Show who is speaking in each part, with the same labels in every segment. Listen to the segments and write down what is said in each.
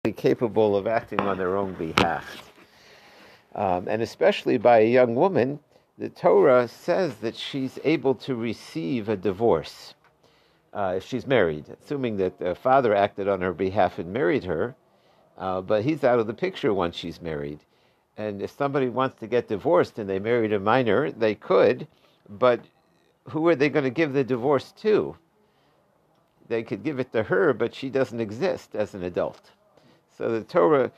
Speaker 1: capable of acting on their own behalf. And especially by a young woman, the Torah says that she's able to receive a divorce if she's married, assuming that the father acted on her behalf and married her, but he's out of the picture once she's married. And if somebody wants to get divorced and they married a minor, they could, but who are they going to give the divorce to? They could give it to her, but she doesn't exist as an adult. So the Torah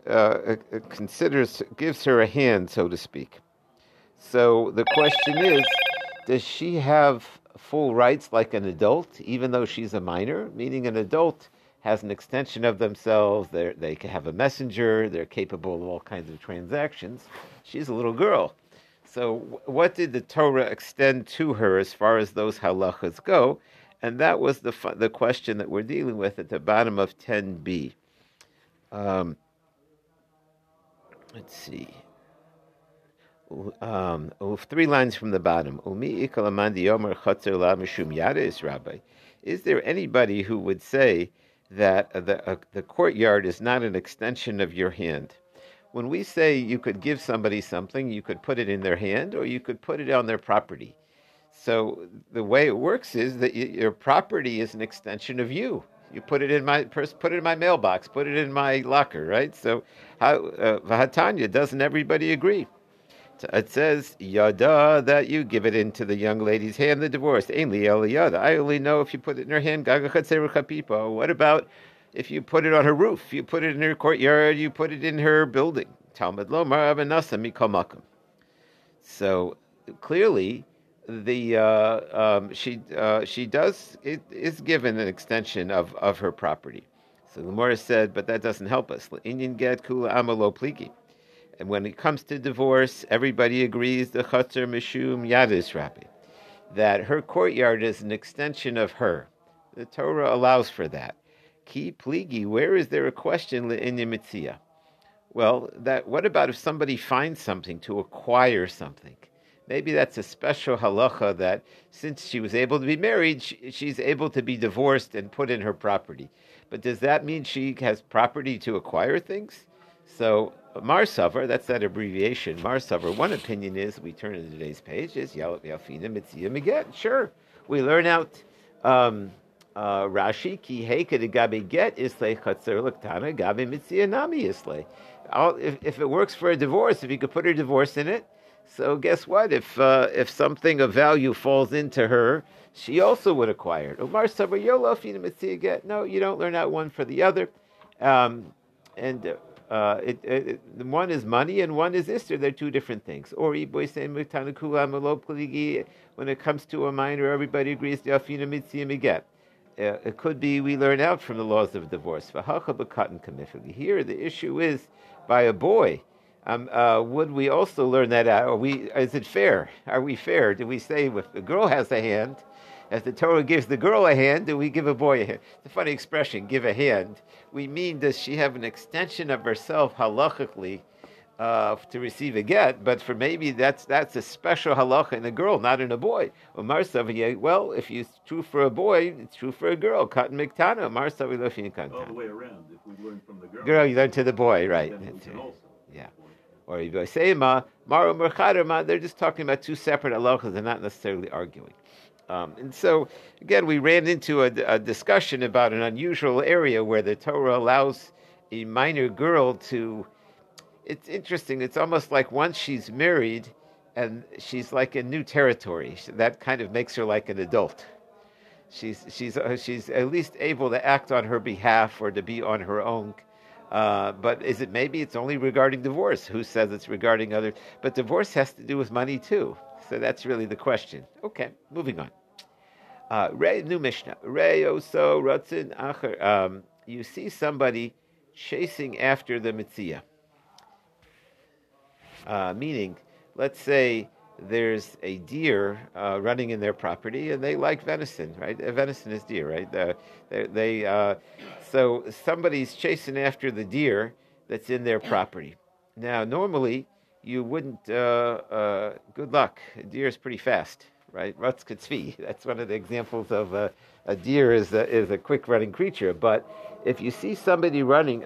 Speaker 1: gives her a hand, so to speak. So the question is, does she have full rights like an adult, even though she's a minor? Meaning an adult has an extension of themselves, they can have a messenger, they're capable of all kinds of transactions. She's a little girl. So what did the Torah extend to her as far as those halachas go? And that was the question that we're dealing with at the bottom of 10b. Let's see. 3 lines from the bottom. Is there anybody who would say that the courtyard is not an extension of your hand? When we say you could give somebody something, you could put it in their hand or you could put it on their property. So the way it works is that your property is an extension of you. You put it in my mailbox, put it in my locker, right? So Vahatanya, doesn't everybody agree? It says yada that you give it into the young lady's hand, the divorce. Ainli el yada. I only know if you put it in her hand. What about if you put it on her roof? You put it in her courtyard. You put it in her building. Talmud lomar avanasa mikol makom. So clearly, she is given an extension of her property. So the Gemara said, but that doesn't help us. Inyan get kula amalo pligi. And when it comes to divorce, everybody agrees the chatzar mishum yadis rabbi, that her courtyard is an extension of her. The Torah allows for that. Ki pligi, where is there a question le'inyan mitzia? Well, what about if somebody finds something to acquire something? Maybe that's a special halacha that since she was able to be married, she's able to be divorced and put in her property. But does that mean she has property to acquire things? So Marsavar, that's that abbreviation, Marsavar, one opinion is, we turn to today's page, is Yalfina Mitzia Miget. Sure, we learn out Rashi, Ki Heika de Gabi Get Islay Chatzer Laktana, Gabi Mitzia Nami Islay. If it works for a divorce, if you could put her divorce in it, so guess what? If something of value falls into her, she also would acquire it. Umar Savar Yolafina Mitzia Get. No, you don't learn out one for the other. The one is money and one is ister. They're two different things. Or when it comes to a minor, everybody agrees the afina mitzia miget. It could be we learn out from the laws of divorce. Here, the issue is by a boy. Would we also learn that out? Is it fair? Are we fair? Do we say if the girl has a hand, as the Torah gives the girl a hand, do we give a boy a hand? It's a funny expression, give a hand. We mean, does she have an extension of herself halachically to receive a get? But for maybe that's a special halacha in a girl, not in a boy. Well, if it's true for a boy, it's true for a girl. Katan miktana.
Speaker 2: All the way around. If we learn from the
Speaker 1: girl, you learn to the boy, right? Yeah. Or you say maru merchadama. They're just talking about two separate halachas. They're not necessarily arguing. And so, again, we ran into a discussion about an unusual area where the Torah allows a minor girl to... It's interesting. It's almost like once she's married and she's like in new territory. That kind of makes her like an adult. She's at least able to act on her behalf or to be on her own. But maybe it's only regarding divorce? Who says it's regarding other? But divorce has to do with money too. So that's really the question. Okay, moving on. New Mishnah. Oso Ratzin Acher. You see somebody chasing after the Mitzia. Meaning, let's say there's a deer running in their property and they like venison, right? Venison is deer, right? So somebody's chasing after the deer that's in their property. Now, normally, you wouldn't, good luck. A deer is pretty fast. right? Ratzka tzvi. That's one of the examples of a deer is a quick running creature. But if you see somebody running,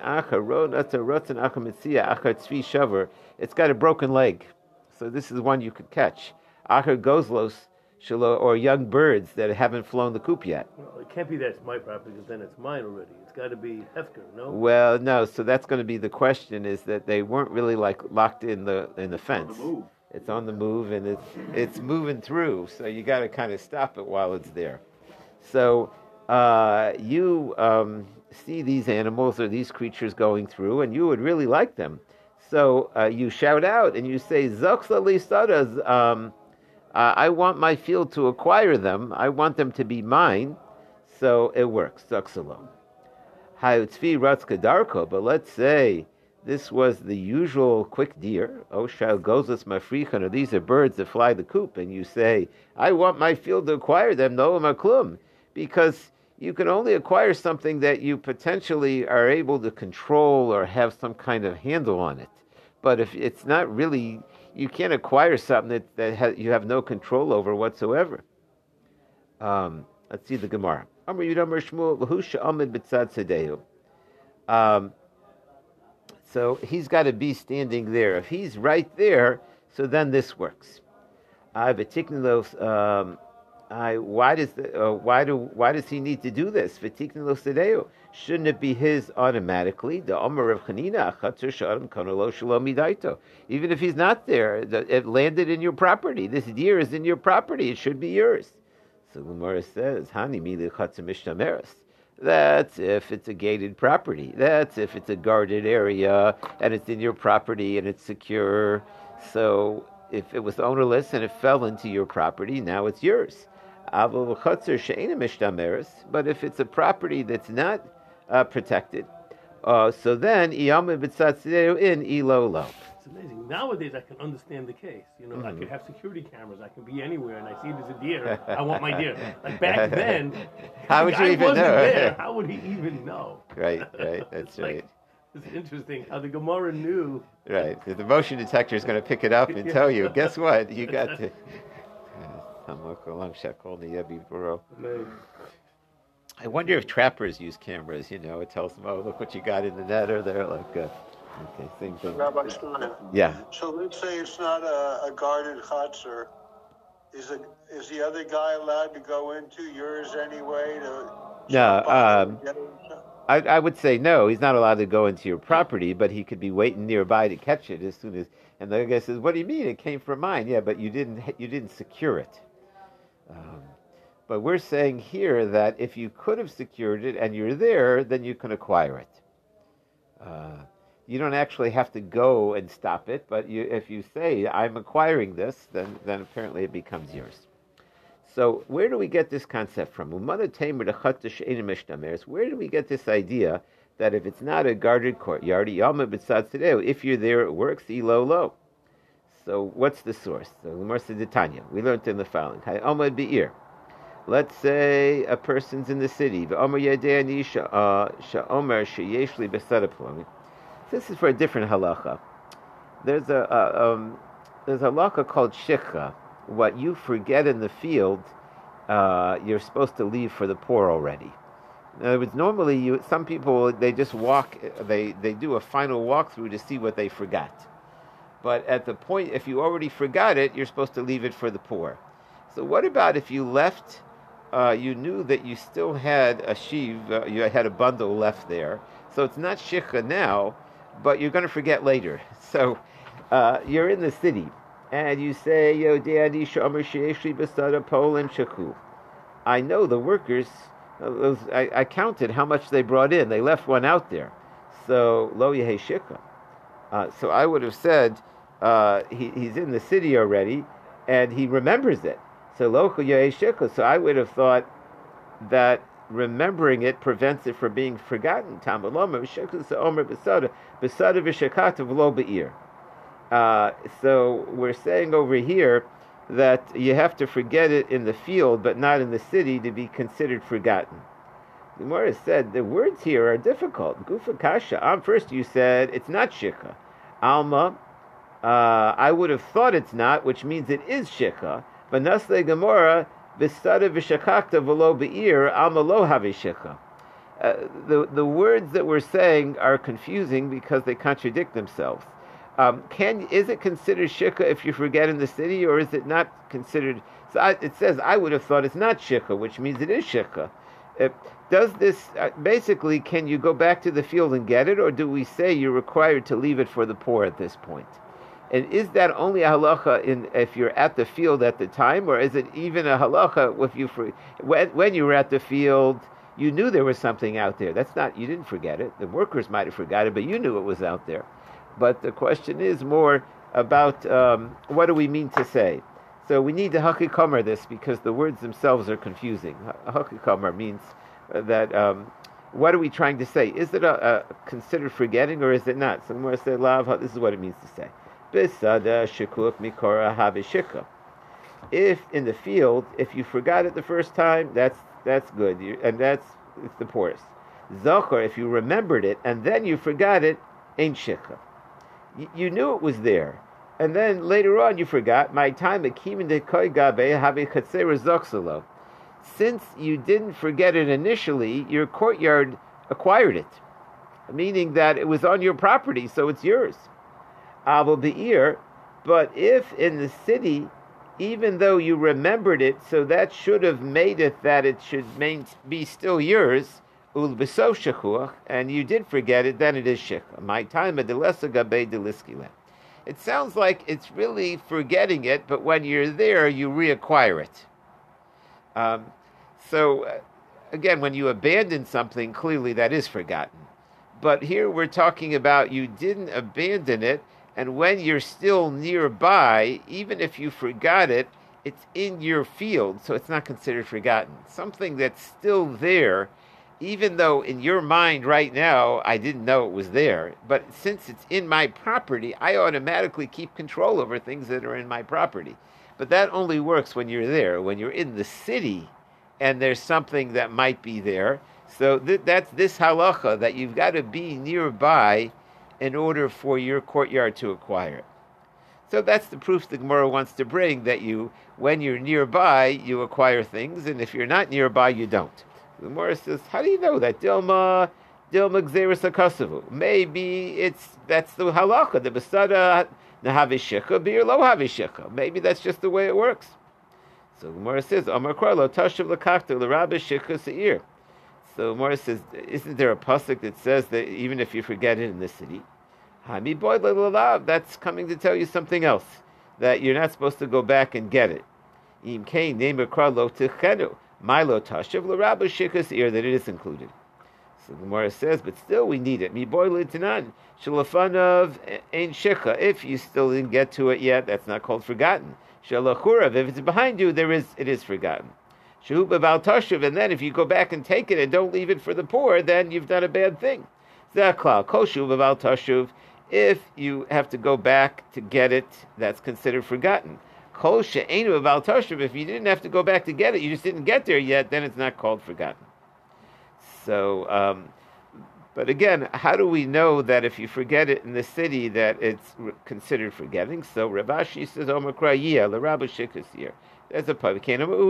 Speaker 1: it's got a broken leg. So this is one you could catch. Achar gozlos, or young birds that haven't flown the coop yet.
Speaker 3: Well, it can't be that it's my property because then it's mine already. It's got to be Hefker, no?
Speaker 1: Well, no. So that's going to be the question: is that they weren't really like locked in the fence. It's on the move, and it's moving through. So you got to kind of stop it while it's there. So you see these animals or these creatures going through, and you would really like them. So you shout out and you say, "Zoxla listadas." I want my field to acquire them. I want them to be mine. So it works. Zoxalo. Hayutzvi ratzka darko. But let's say this was the usual quick deer. Oh, shal gozes mafrichan, or these are birds that fly the coop, and you say, I want my field to acquire them, no maklum, because you can only acquire something that you potentially are able to control or have some kind of handle on it. But if it's not really, you can't acquire something that you have no control over whatsoever. Let's see the Gemara. So he's got to be standing there. If he's right there, so then this works. Why does he need to do this? Shouldn't it be his automatically? Even if he's not there, it landed in your property. This deer is in your property. It should be yours. So Gemara says, that's if it's a gated property. That's if it's a guarded area and it's in your property and it's secure. So if it was ownerless and it fell into your property, now it's yours. But if it's a property that's not protected, so then in ilolo.
Speaker 3: It's amazing. Nowadays, I can understand the case. I could have security cameras. I can be anywhere, and I see there's a deer. I want my deer. Like back then,
Speaker 1: how would you even know?
Speaker 3: There. How would he even know?
Speaker 1: Right. That's right.
Speaker 3: It's interesting how the Gemara knew.
Speaker 1: Right. The motion detector is going to pick it up and tell you, guess what? You got to. I wonder if trappers use cameras. It tells them, "Oh, look what you got in the net," or they're like, "Okay, same thing."
Speaker 4: Rabbi Steiner.
Speaker 1: Yeah.
Speaker 4: So let's say it's not a guarded chutzner. Is the other guy allowed to go into yours anyway?
Speaker 1: No. I would say no. He's not allowed to go into your property, but he could be waiting nearby to catch it as soon as. And the guy says, "What do you mean? It came from mine." Yeah, but you didn't secure it. But we're saying here that if you could have secured it and you're there, then you can acquire it. You don't actually have to go and stop it, but if you say, I'm acquiring this, then apparently it becomes yours. So where do we get this concept from? Where do we get this idea that if it's not a guarded courtyard, if you're there, it works, lo. So what's the source? So we learned in the following. Let's say a person's in the city. This is for a different halacha. There's a halacha called shikha. What you forget in the field, you're supposed to leave for the poor already. In other words, normally some people, they just walk, they do a final walkthrough to see what they forgot. But at the point, if you already forgot it, you're supposed to leave it for the poor. So what about if you left, you knew that you still had a sheave, you had a bundle left there. So it's not shikha now, but you're going to forget later. So you're in the city, and you say, I know the workers, I counted how much they brought in. They left one out there. So lo yehe shikha. So I would have said, he's in the city already, and he remembers it. So I would have thought that remembering it prevents it from being forgotten. So we're saying over here that you have to forget it in the field, but not in the city to be considered forgotten. The Gemara said the words here are difficult. Gufa kasha. First you said it's not shikha. Alma, I would have thought it's not, which means it is shikha. Vanasle Gemara v'stada v'shakakta v'lo be'ir alma lo havi shikha. The words that we're saying are confusing because they contradict themselves. Is it considered shikha if you forget in the city, or is it not considered? So it says, I would have thought it's not shikha, which means it is shikha. Does this basically? Can you go back to the field and get it, or do we say you're required to leave it for the poor at this point? And is that only a halacha if you're at the field at the time, or is it even a halacha if you when you were at the field? You knew there was something out there. That's not, you didn't forget it. The workers might have forgot it, but you knew it was out there. But the question is more about what do we mean to say? So we need to hakikomer this because the words themselves are confusing. Hakikomer means that what are we trying to say? Is it considered forgetting or is it not? So more say lav. This is what it means to say. Bisada shikuk mikora havishika. If in the field, if you forgot it the first time, that's good, it's the poorest. Zochar, if you remembered it and then you forgot it, ain't shikha. You knew it was there, and then later on you forgot. My time since you didn't forget it initially, your courtyard acquired it, meaning that it was on your property, so it's yours. But if in the city, even though you remembered it, so that should have made it that it should be still yours, and you did forget it, then it is shikha. My time it sounds like it's really forgetting it, but when you're there, you reacquire it. Again, when you abandon something, clearly that is forgotten. But here we're talking about you didn't abandon it, and when you're still nearby, even if you forgot it, it's in your field, so it's not considered forgotten. Something that's still there, even though in your mind right now, I didn't know it was there, but since it's in my property, I automatically keep control over things that are in my property. But that only works when you're there. When you're in the city and there's something that might be there, so that's this halacha, that you've got to be nearby in order for your courtyard to acquire it. So that's the proof the Gemara wants to bring, that when you're nearby, you acquire things, and if you're not nearby, you don't. The Gemara says, how do you know that? Dilma gzeris hakasavu. Maybe that's the halacha. The besada nahavishika bir lo havishika. Maybe that's just the way it works. So the Gemara says, Amar Kralo tashav lakachta l'rabbi shika seir. So Gemara says, isn't there a pasuk that says that even if you forget it in the city, that's coming to tell you something else, that you're not supposed to go back and get it. Milo tashav l'rabbi shika seir, that it is included. So the Gemara says, but still we need it. If you still didn't get to it yet, that's not called forgotten. If it's behind you, it is forgotten. And then if you go back and take it and don't leave it for the poor, then you've done a bad thing. If you have to go back to get it, that's considered forgotten. If you didn't have to go back to get it, you just didn't get there yet, then it's not called forgotten. So, but again, how do we know that if you forget it in the city that it's considered forgetting? So Rav Ashi says, l'Rabbi shikasir. There's a public.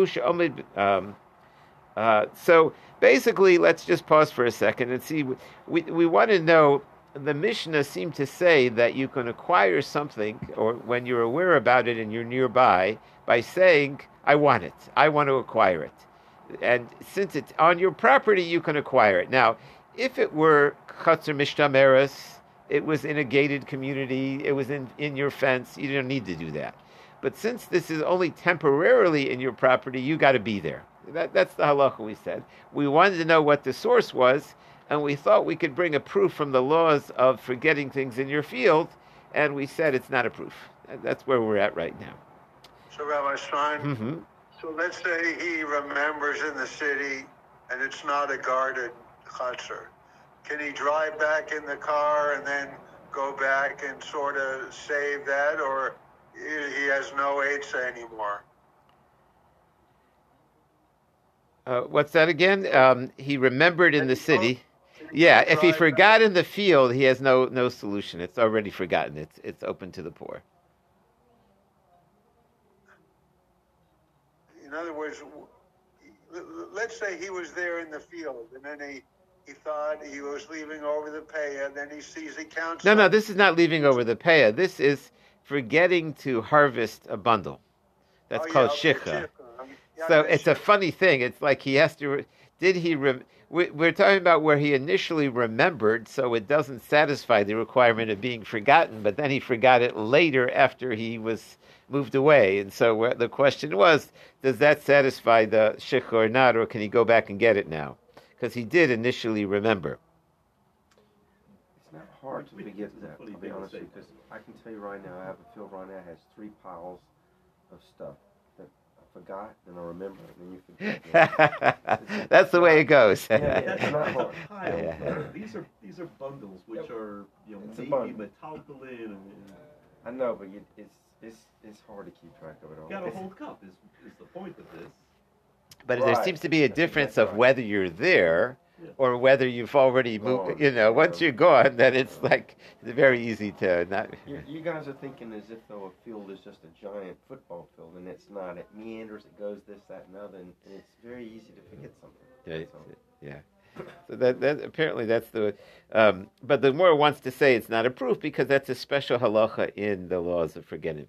Speaker 1: So basically, let's just pause for a second and see. We want to know, the Mishnah seemed to say that you can acquire something, or when you're aware about it and you're nearby, by saying, I want it. I want to acquire it. And since it's on your property, you can acquire it. Now, if it were Chatzar Mishtameres, it was in a gated community, it was in your fence, you don't need to do that. But since this is only temporarily in your property, you got to be there. That's the halacha we said. We wanted to know what the source was, and we thought we could bring a proof from the laws of forgetting things in your field, and we said it's not a proof. That's where we're at right now.
Speaker 4: So, Rabbi Stein, so let's say he remembers in the city, and it's not a guarded chutzner. Can he drive back in the car and then go back and sort of save that, or he has no eitzah anymore?
Speaker 1: What's that again? He remembered in the city. Yeah, if he forgot in the field, he has no solution. It's already forgotten. It's open to the poor.
Speaker 4: in other words, let's say he was there in the field, and then he thought he was leaving over the paya, then he sees he counts.
Speaker 1: No, this is not leaving over the paya. This is forgetting to harvest a bundle. That's called shikha. So it's a funny thing. It's like he has to. We're talking about where he initially remembered, so it doesn't satisfy the requirement of being forgotten. But then he forgot it later after he was moved away, and so the question was, does that satisfy the shikha or not, or can he go back and get it now? Because he did initially remember.
Speaker 5: It's not hard to forget that, to be honest with you, because I can tell you right now, I have a field right now that has 3 piles of stuff that I forgot, then I remember, and then you forget.
Speaker 1: That's the way it goes.
Speaker 5: It's not hard.
Speaker 2: These are bundles, which are maybe metaltalin.
Speaker 5: I know, but it's hard to keep track of it all.
Speaker 2: You got a whole cup is the point of this.
Speaker 1: But there seems to be a difference of whether you're there or whether you've already moved. Once you're gone, then it's like it's very easy to not.
Speaker 5: You guys are thinking as if though a field is just a giant football field, and it's not. It meanders, it goes this, that, and other, and it's very easy to forget something.
Speaker 1: Yeah. So that apparently that's the. But the Gemara wants to say it's not a proof because that's a special halacha in the laws of forgetting.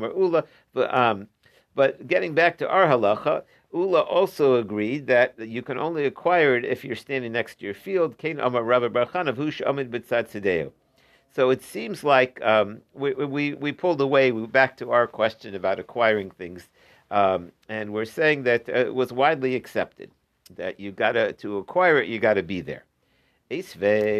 Speaker 1: But getting back to our halacha, Ula also agreed that you can only acquire it if you're standing next to your field. So it seems like we pulled away back to our question about acquiring things, and we're saying that it was widely accepted that to acquire it, you got to be there. Let's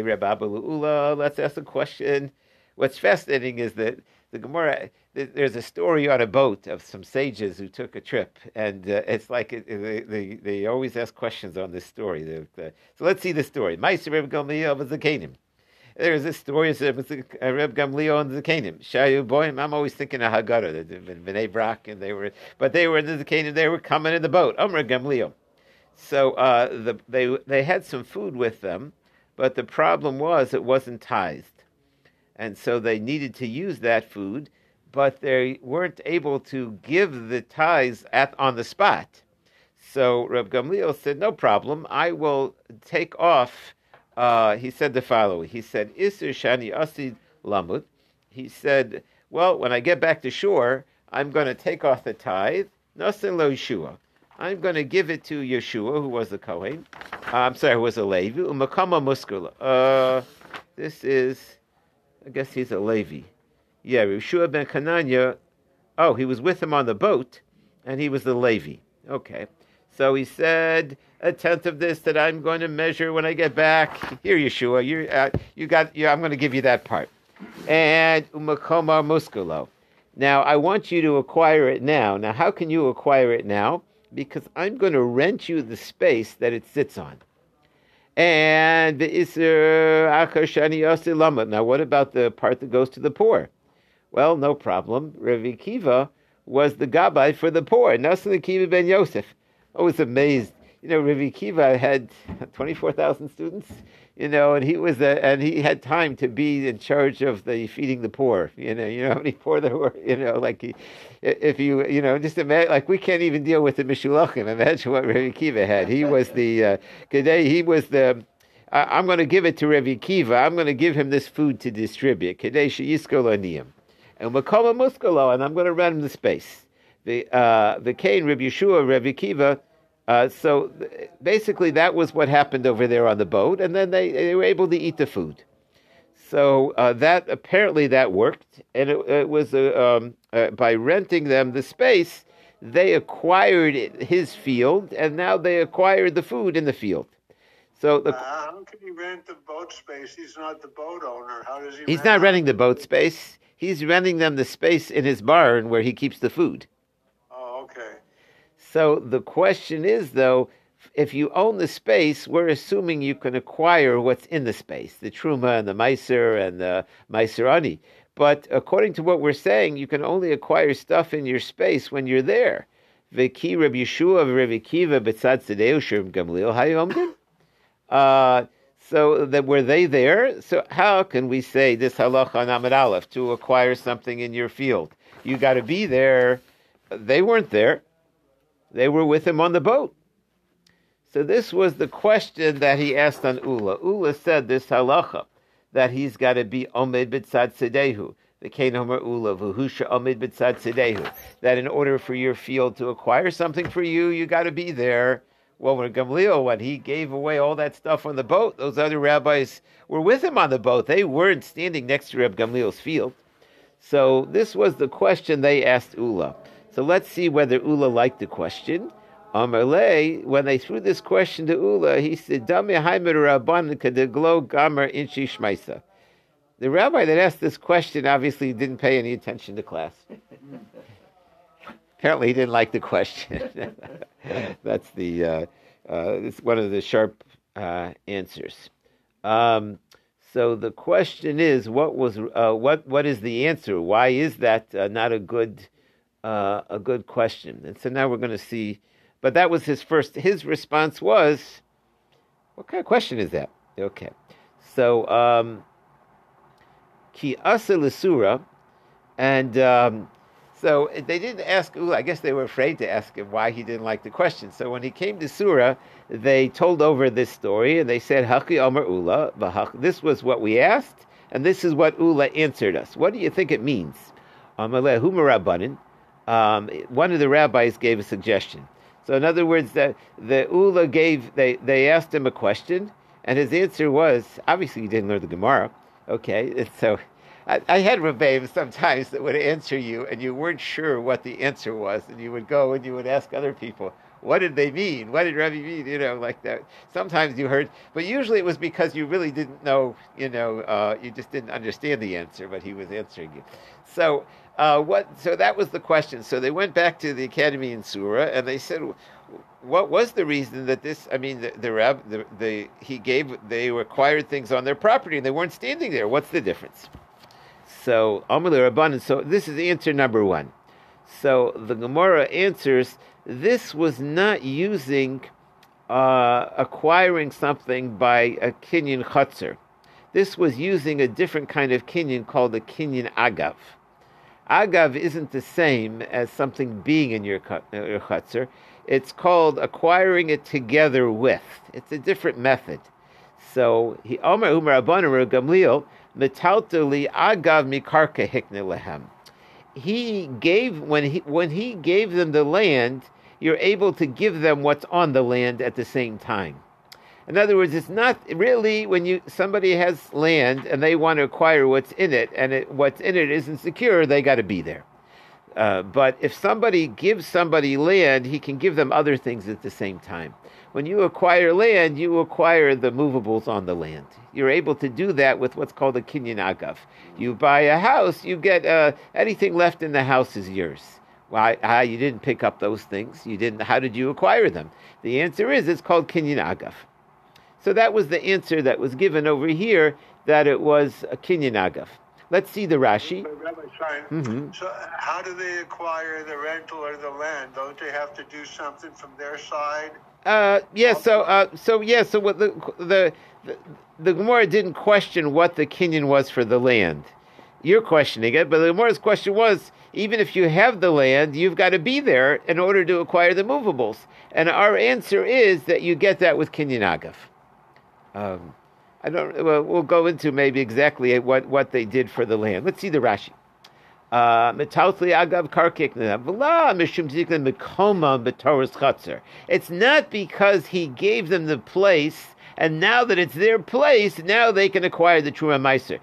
Speaker 1: ask a question. What's fascinating is that the Gemara, there's a story on a boat of some sages who took a trip, and it's like they always ask questions on this story. So let's see the story. Ma'aser Reb Gamliel of Zakanim. There's this story of Reb Gamliel and Zakanim. Shayu Boyim. I'm always thinking of Haggadah, Bnei Brak, and they were in the Zakanim. They were coming in the boat. Amr Gamliel. So they had some food with them, but the problem was it wasn't tithed. And so they needed to use that food, but they weren't able to give the tithes on the spot. So Reb Gamliel said, no problem, I will take off. He said the following. He said, Isur Shani Asid Lamut. He said, well, when I get back to shore, I'm going to take off the tithe. Nasin lo Yeshua. I'm going to give it to Yeshua, who was the Kohen. Who was a Levi. Umakama Muskula. This is, I guess he's a Levi. Yeah, Yeshua ben Kananya. Oh, he was with him on the boat, and he was the Levi. Okay. So he said, 1/10 of this that I'm going to measure when I get back. Here, Yeshua, I'm going to give you that part. And Umakoma Muskulo. Now, I want you to acquire it now. Now, how can you acquire it now? Because I'm going to rent you the space that it sits on. And the Isser Akashani Yosilama. Now, what about the part that goes to the poor? Well, no problem. Rav Akiva was the Gabbai for the poor. Nasan Akiva ben Yosef. I was amazed. Rav Akiva had 24,000 students, and he had time to be in charge of the feeding the poor. You know how many poor there were. Just imagine, like we can't even deal with the Mishulachim. Imagine what Rav Akiva had. He was I'm going to give it to Rav Akiva. I'm going to give him this food to distribute. Kadei sheyiskol aniyim, and Makoma muskalo, and I'm going to rent him the space. The Cain, Rav Yeshua, Rav Akiva. So basically, that was what happened over there on the boat, and then they were able to eat the food. So that apparently that worked, and it was by renting them the space, they acquired his field, and now they acquired the food in the field. So
Speaker 4: how can he rent the boat space? He's not the boat owner. How does he?
Speaker 1: He's not renting the boat space. He's renting them the space in his barn where he keeps the food.
Speaker 4: Oh, okay.
Speaker 1: So the question is, though, if you own the space, we're assuming you can acquire what's in the space, the Truma and the Meiser and the Meiser Ani. But according to what we're saying, you can only acquire stuff in your space when you're there. V'ki Reb Yeshua v'Reb Akiva b'tzad tzedeu Reb Gamliel hayomdim. So that were they there? So how can we say this halacha on Amud Aleph to acquire something in your field? You got to be there. They weren't there. They were with him on the boat. So this was the question that he asked on Ula. Ula said this halacha, that he's got to be omed b'tzad sedehu. The Kain Homer Ula v'husha omed b'tzad sedehu. That in order for your field to acquire something for you, you got to be there. Well, when Gamliel, when he gave away all that stuff on the boat, those other rabbis were with him on the boat. They weren't standing next to Reb Gamliel's field. So this was the question they asked Ula. So let's see whether Ula liked the question. Amarle, when they threw this question to Ula, he said, Dami haimer rabban kadeglo gamer inchi shmaisa. The rabbi that asked this question obviously didn't pay any attention to class. Apparently he didn't like the question. That's it's one of the sharp answers. So the question is, what is the answer? Why is that not a good question? And so now we're going to see. But that was his response was, what kind of question is that? Okay. So, ki asa l'sura, and so they didn't ask Ula. I guess they were afraid to ask him why he didn't like the question. So when he came to Surah, they told over this story, and they said, Haki Omer Ula, this was what we asked, and this is what Ula answered us. What do you think it means? Amaleh Huma Rabbanin. One of the rabbis gave a suggestion. So in other words, the Ula they asked him a question, and his answer was, obviously he didn't learn the Gemara, okay? And so I had Rebbeim sometimes that would answer you, and you weren't sure what the answer was, and you would go and you would ask other people, what did they mean? What did Rabbi mean? Like that. Sometimes you heard, but usually it was because you really didn't know, you just didn't understand the answer, but he was answering you. So So that was the question. So they went back to the academy in Surah, and they said, what was the reason that this? I mean, they acquired things on their property, and they weren't standing there. What's the difference? So Amalei Rabbanan. So this is answer number one. So the Gemara answers, this was not using acquiring something by a kinyan chutzner. This was using a different kind of kinyan called a kinyan agav. Agav isn't the same as something being in your chutzner. It's called acquiring it together with. It's a different method. So he Omer Umar Abanar Gamliel metaltali agav mikarka hikne lehem. He gave when he gave them the land, you're able to give them what's on the land at the same time. In other words, it's not really when somebody has land and they want to acquire what's in it, and what's in it isn't secure, they got to be there. But if somebody gives somebody land, he can give them other things at the same time. When you acquire land, you acquire the movables on the land. You're able to do that with what's called a kinyan agav. You buy a house, you get anything left in the house is yours. Why? You didn't pick up those things. You didn't. How did you acquire them? The answer is it's called kinyan agav. So that was the answer that was given over here, that it was a kinyan agav. Let's see the Rashi.
Speaker 4: Mm-hmm. So how do they acquire the rental or the land? Don't they have to do something from their side? So what the Gemara didn't question what the kinyan was for the land. You're questioning it, but the Gemara's question was, even if you have the land, you've got to be there in order to acquire the movables. And our answer is that you get that with kinyan agav. We'll go into maybe exactly what they did for the land. Let's see the Rashi. It's not because he gave them the place, and now that it's their place, now they can acquire the Truma Meiser.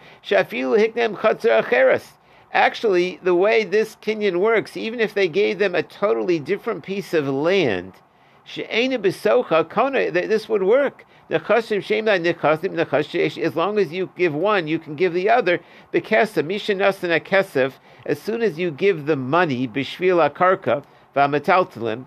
Speaker 4: Actually, the way this kinyan works, even if they gave them a totally different piece of land, this would work. As long as you give one, you can give the other. As soon as you give the money, b'shvil akarka v'amataltalim.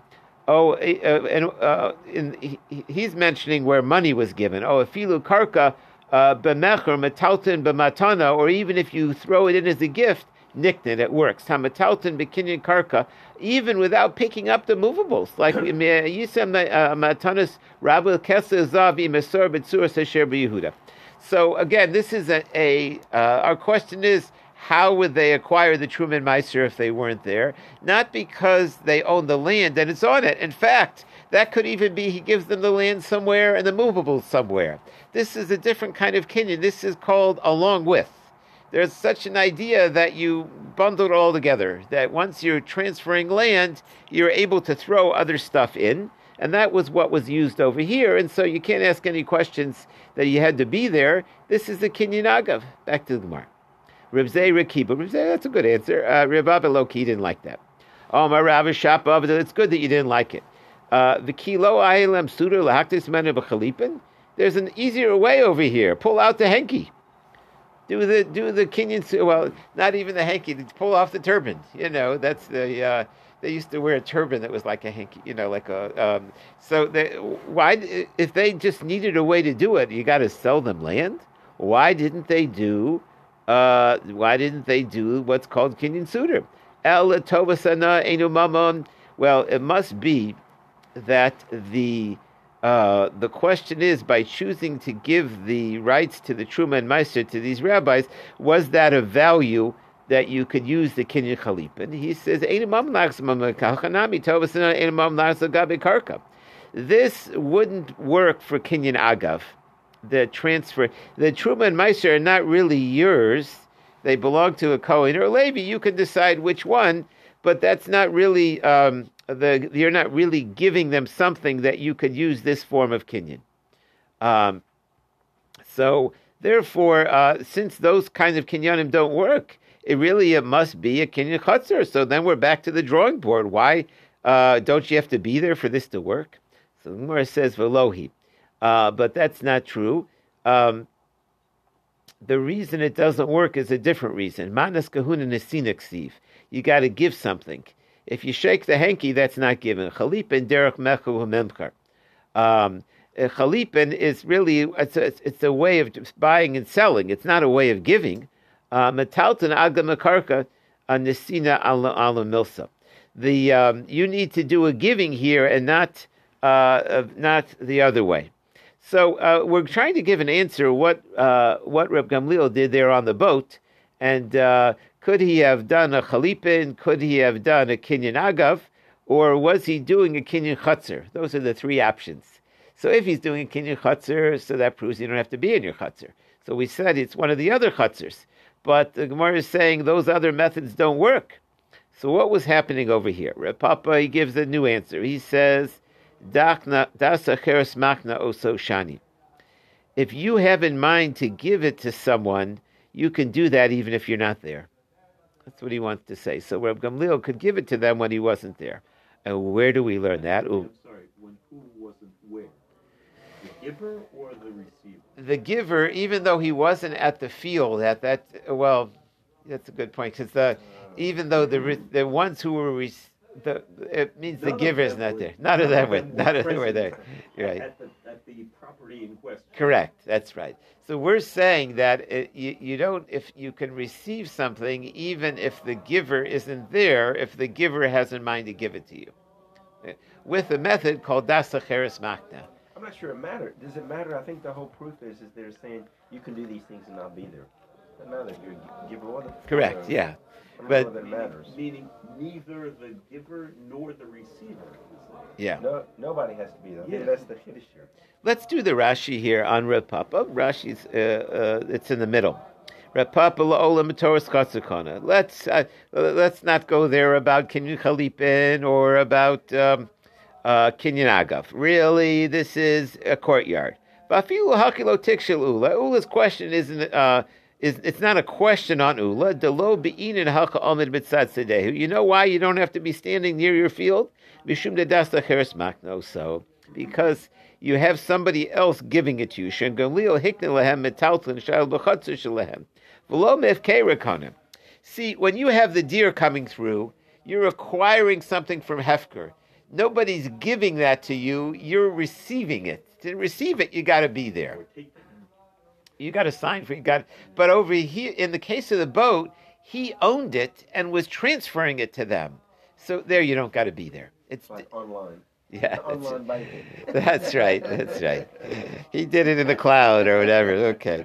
Speaker 4: He's mentioning where money was given. Afilu karka b'mecher metaltin b'matana, or even if you throw it in as a gift, niknin, it works. Hamataltin b'kinyan karka, even without picking up the movables, like Yisem Matanas Rabbi Kesa Zavi Mesor B'Tzur Sasher B'Yehuda. So again, this is our question is,
Speaker 1: how would they acquire the Truman Meiser if they weren't there? Not because they own the land and it's on it. In fact, that could even be he gives them the land somewhere and the movables somewhere. This is a different kind of kinyan. This is called along with. There's such an idea that you bundle it all together, that once you're transferring land, you're able to throw other stuff in, and that was what was used over here, and so you can't ask any questions that you had to be there. This is the kinyan agav. Back to the Gemara. Reb Zeh Rekiba. Reb Zeh, that's a good answer. Reb Abba Loki didn't like that. Oh, my Rav Shapa, it's good that you didn't like it. The kilo ailem suder lahaktis mena b'chalipin. There's an easier way over here. Pull out the hanky. Do the kinyan. Well, not even the hanky. Pull off the turban. That's the. They used to wear a turban that was like a hanky. Like a. Why? If they just needed a way to do it, you got to sell them land. Why didn't they do? Why didn't they do what's called kinyan suder? El tovasana enu mamon. Well, it must be that the question is, by choosing to give the rights to the Truma and Meiser to these rabbis, was that of value that you could use the kinyan chalipin? He says, this wouldn't work for kinyan agav, the transfer. The Truma and Meiser are not really yours. They belong to a Kohen or a Levi. You can decide which one, but that's not really... you're not really giving them something that you could use this form of kinyan. So therefore, since those kinds of kinyanim don't work, it must be a kinyan chutzner. So then we're back to the drawing board. Why don't you have to be there for this to work? So the Gemara says velohi, but that's not true. The reason it doesn't work is a different reason. Manas kahuna nesina ksiv. You got to give something. If you shake the hanky, that's not given. Chalipin derech mechu memkar. Chalipin is really it's a way of buying and selling. It's not a way of giving. Metalton aga mekarka nesina ala milsa. You need to do a giving here and not the other way. So we're trying to give an answer what Reb Gamliel did there on the boat, and could he have done a chalipin? Could he have done a kinyan agav? Or was he doing a kinyan chutzner? Those are the three options. So if he's doing a kinyan chutzner, so that proves you don't have to be in your chutzner. So we said it's one of the other chutzers. But the Gemara is saying those other methods don't work. So what was happening over here? Reb Papa, he gives a new answer. He says, Dasa cheres machna oso shani. If you have in mind to give it to someone, you can do that even if you're not there. That's what he wants to say. So Reb Gamliel could give it to them when he wasn't there. And where do we learn that?
Speaker 2: I'm sorry, when who wasn't where? The giver or the receiver?
Speaker 1: The giver, even though he wasn't at the field that's a good point, because even though the ones who were it means the giver is not there. None of them were there. Right.
Speaker 2: At the property in question.
Speaker 1: Correct. That's right. So we're saying that you don't, if you can receive something, even if the giver isn't there, if the giver has in mind to give it to you, with a method called Dasa Cheres Machna.
Speaker 5: I'm not sure it matters. Does it matter? I think the whole proof is they're saying you can do these things and not be there. It doesn't matter if you're a giver or the
Speaker 1: correct. Yeah.
Speaker 5: But that matters.
Speaker 2: Meaning neither the giver nor the receiver.
Speaker 1: Yeah.
Speaker 5: No, nobody has to be there. Yeah. That's the Kiddush here.
Speaker 1: Let's do the Rashi here on Reb Papa. Rashi's it's in the middle. Reb Papa la'olam Torah's chatzukona. Let's not go there about kinyan chalipin or about kinyan agav. Really, this is a courtyard. Bafilu hakilo tikshel ula. Ula's question isn't. It's not a question on Ula. Delo be'inin halcha omid b'tzad sedehu. You know why you don't have to be standing near your field? Mishum dedasta cheres makno. So because you have somebody else giving it to you. Shen gamliel hikne lehem metaltlin shal b'chatzur shalehem. V'lo mefkei rekonim. See, when you have the deer coming through, you're acquiring something from Hefker. Nobody's giving that to you. You're receiving it. To receive it, you got to be there. You got to sign for it. But over here, in the case of the boat, he owned it and was transferring it to them. So there, you don't got to be there. It's
Speaker 5: like online.
Speaker 1: Yeah,
Speaker 5: online banking.
Speaker 1: That's right. He did it in the cloud or whatever. Okay.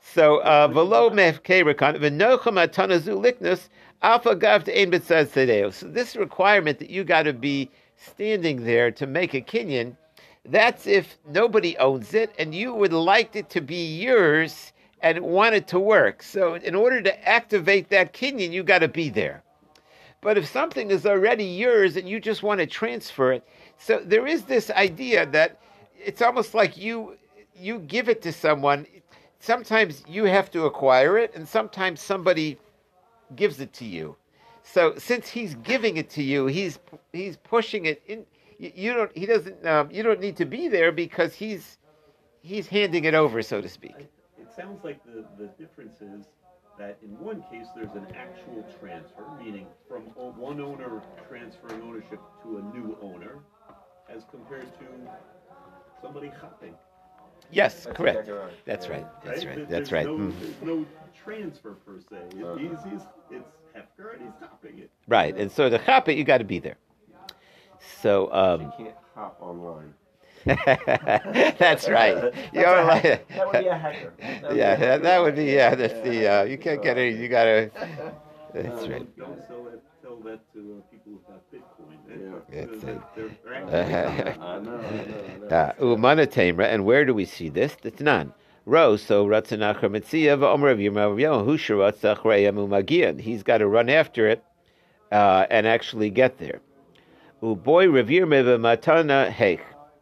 Speaker 1: So v'lo mefkerekan v'nocha matana zu liknus alpha gav ein b'tzad sedeo. So this requirement that you got to be standing there to make a kinyan, that's if nobody owns it and you would like it to be yours and want it to work. So in order to activate that kinyan, you got to be there. But if something is already yours and you just want to transfer it, so there is this idea that it's almost like you give it to someone. Sometimes you have to acquire it, and sometimes somebody gives it to you. So since he's giving it to you, he's pushing it in. You don't need to be there because he's handing it over, so to speak.
Speaker 2: It sounds like the difference is that in one case there's an actual transfer, meaning from one owner transferring ownership to a new owner, as compared to somebody hopping.
Speaker 1: Yes,
Speaker 5: That's
Speaker 1: correct.
Speaker 5: exactly right.
Speaker 1: That's right. That's right.
Speaker 2: There's
Speaker 1: That's right.
Speaker 2: There's no transfer per se. It's Hefker and he's hopping it.
Speaker 1: Right. And so to chop it, you got to be there. So
Speaker 5: You can't hop online.
Speaker 1: that's right. You're like,
Speaker 5: That would be a hacker.
Speaker 1: that would be That's the you can't get it. You got to. That's right.
Speaker 2: Don't tell that to people who've got Bitcoin.
Speaker 1: That's it.
Speaker 2: They're actually
Speaker 5: I know.
Speaker 1: Umana Tamra, and where do we see this? That's none. Ro, so Ratzanach Mitzia, Omer of Yom who Sharatzach Rayam Umagian. He's got to run after it and actually get there. Uboy Revere Meva Matana Heich.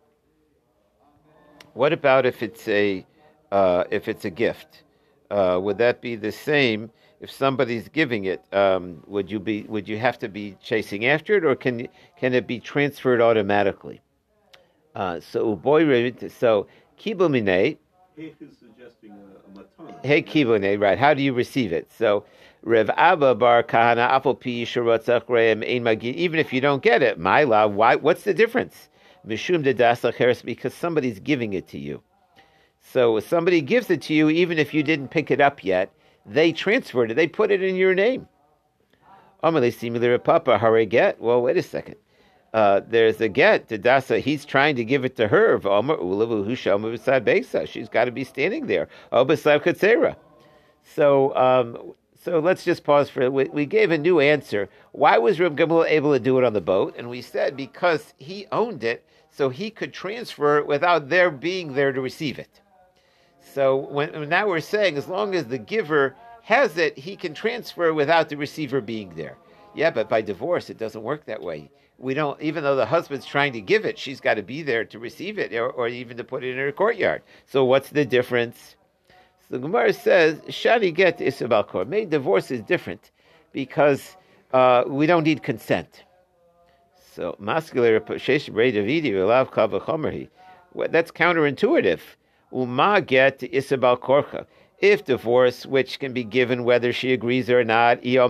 Speaker 1: What about if it's a gift? Would that be the same if somebody's giving it? Would you have to be chasing after it, or can it be transferred automatically? So kibumine.
Speaker 2: Heich is suggesting a matana.
Speaker 1: Hey kibumine, right? How do you receive it? So Rev Abba Bar Kahana Apol Pi Sharatzach Reim Ein Magi. Even if you don't get it, Maila, why? What's the difference? Mishum de Dasacheres, because somebody's giving it to you. So if somebody gives it to you, even if you didn't pick it up yet, they transferred it. They put it in your name. Amalei similar papa hare get. Well, wait a second. There's a get to Dasa. He's trying to give it to her. She's got to be standing there. So let's just pause for. We gave a new answer. Why was Reb Gamliel able to do it on the boat? And we said because he owned it, so he could transfer it without their being there to receive it. So now we're saying as long as the giver has it, he can transfer without the receiver being there. Yeah, but by divorce, it doesn't work that way. We don't, even though the husband's trying to give it, she's got to be there to receive it or even to put it in her courtyard. So what's the difference? So the Gemara says, Shani get Isabel Kor. Made divorce is different because we don't need consent. So, masculine that's counterintuitive. Uma get Isabel Korcha. If divorce, which can be given whether she agrees or not, ilo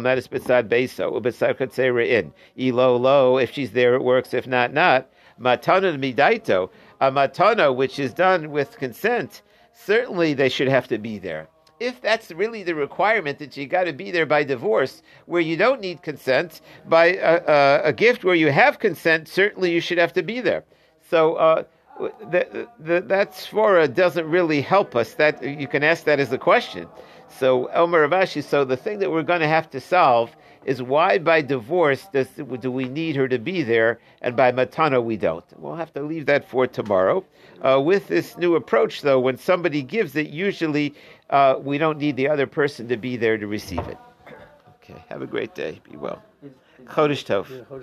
Speaker 1: lo, if she's there it works, if not, not. Matana midaito, a matana which is done with consent, certainly they should have to be there. If that's really the requirement that you got to be there by divorce, where you don't need consent, by a gift where you have consent, certainly you should have to be there. So that svara doesn't really help us. That you can ask that as a question. So Elmer Ravashi. So the thing that we're going to have to solve is why by divorce do we need her to be there, and by matana we don't. We'll have to leave that for tomorrow. With this new approach, though, when somebody gives it, usually we don't need the other person to be there to receive it. Okay. Have a great day. Be well. Chodesh Tov.